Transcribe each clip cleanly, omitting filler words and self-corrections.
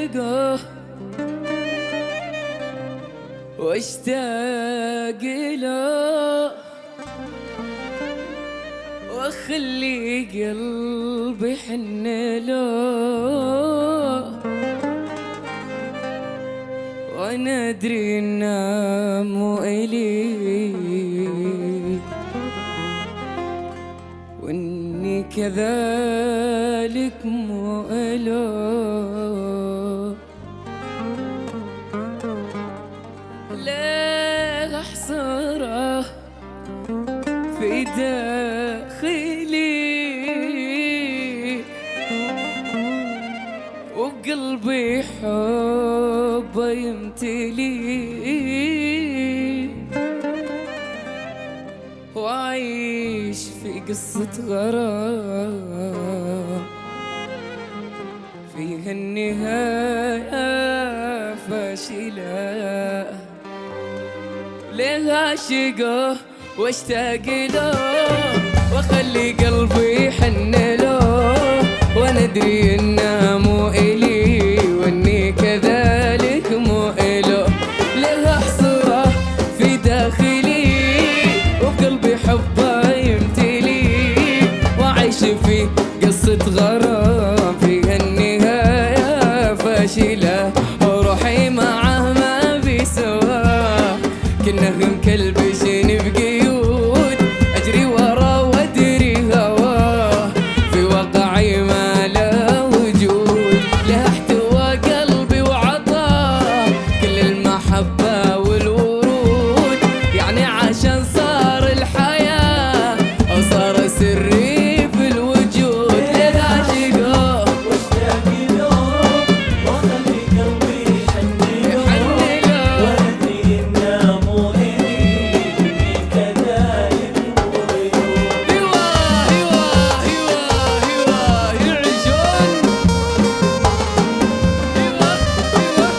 عاشقه واشتاق له واخلي قلبي يحن له وانا ادري انه مو الي واني كذلك مو له. ليه احصره في داخلي وقلبي حبه يمتلي وعيش في قصة غرام فيها النهاية فاشلة. ليه عاشقه واشتاق له واخلي قلبي يحن له وانا ادري انه مو الي واني كذلك مو له. ليه احصره في داخلي وقلبي حبه يمتلي وعيش في قصة غرام فيها النهاية فاشلة وروحي معه ما بيسواه كنا مكلبشين بقيود اجري ورا وادري هواه في واقعي ما له وجود. له احتوى قلبي وعطاه كل المحبة والورود يعني عشان صار الحياة او صار سري في الوجود. ليه عاشقه واشتاق له واخلي قلبي يحن له وادري انه مو الي واني كذلك مو له. ايوه ايوه ايوه ايوه يعيشون ايوه ايوه.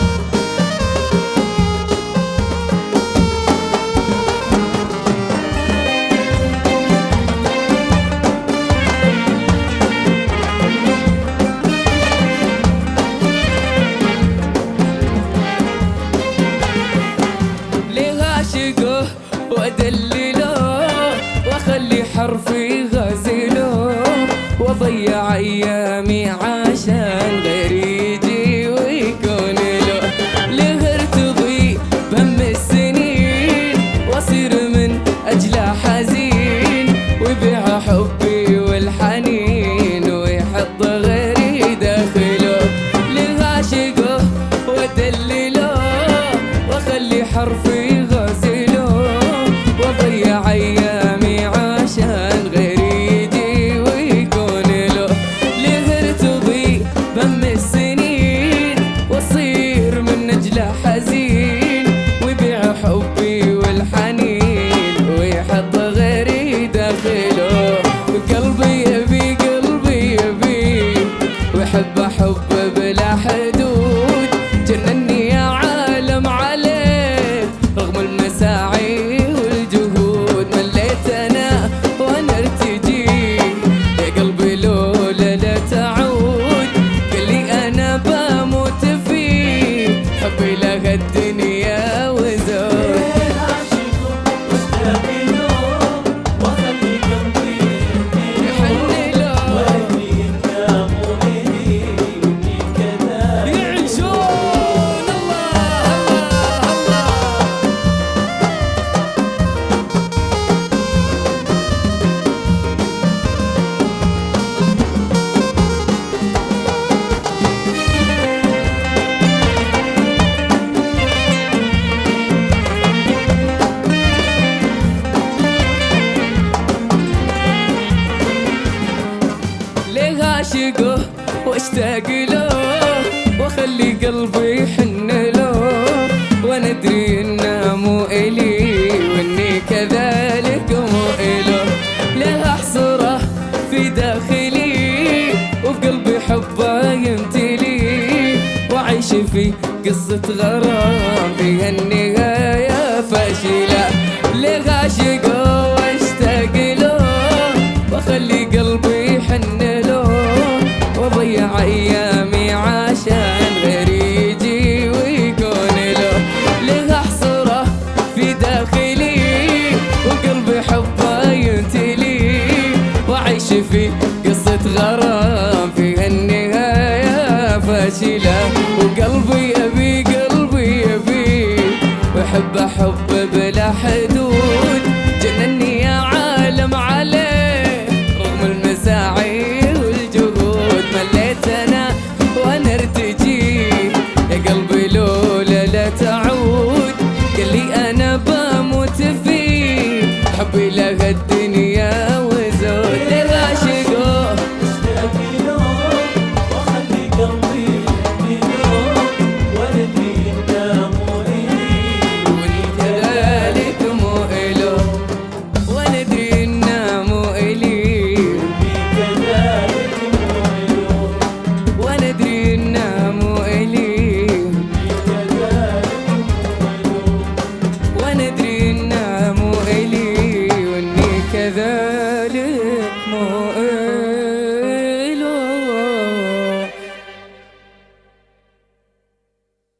ليه عاشقه وادلله واخلي حرفي غازله واضيع ايامي عشان غيري يجي ويكون له. ليه ارتضي بهم السنين واصير من اجله حزين ويبيع حبي والحنين ويحط غيري داخله. ليه عاشقه وادلله واخلي حرفي غازله واضيع ايامي عشان غيري يجي ويكون له. ليه ارتضي بهم السنين واصير من اجله حزين ويبيع حبي والحنين ويحط غيري داخله. قلبي يبي قلبي يبي ويحب حب بلا حدود جنني يا عالم عليه رغم المساعي والجهود. مليت انا وانا ارتجي يا قلبي لولا لا تعود قال لي انا بموت فيه حبي لها الدنيا وزود. ليه عاشقه واشتاق له واخلي قلبي يحن له وادري انه مو الي واني كذلك. يعيشون الله الله ليه عاشقه واشتاق له واخلي قلبي يحن له وانا ادري انه مو الي واني كذلك مو له. ليه احصره في داخلي وبقلبي حبه يمتلي وعيش في قصة غرام فيها النهاية فاشلة. ليه عاشقه واشتاق له واخلي قلبي يحن له واضيع ايامي عشان غيري أحب حب بلا حدود، جنني يا عالم عليه رغم المساعي والجهود. مليت أنا وأنا ارتجي يا قلبي لولا لا تعود، قال لي أنا بموت فيه حبي لها الدنيا وزود. ليه عاشقه اشتاق له واخلي قلبي يحن له، وندري انه مو الي كذلك مو إله، وندري إنه مو إلي كذلك مو له، وندري إنه مو إلي كذلك مو له. وندري إنه مو إلي وإني كذلك مو إلي.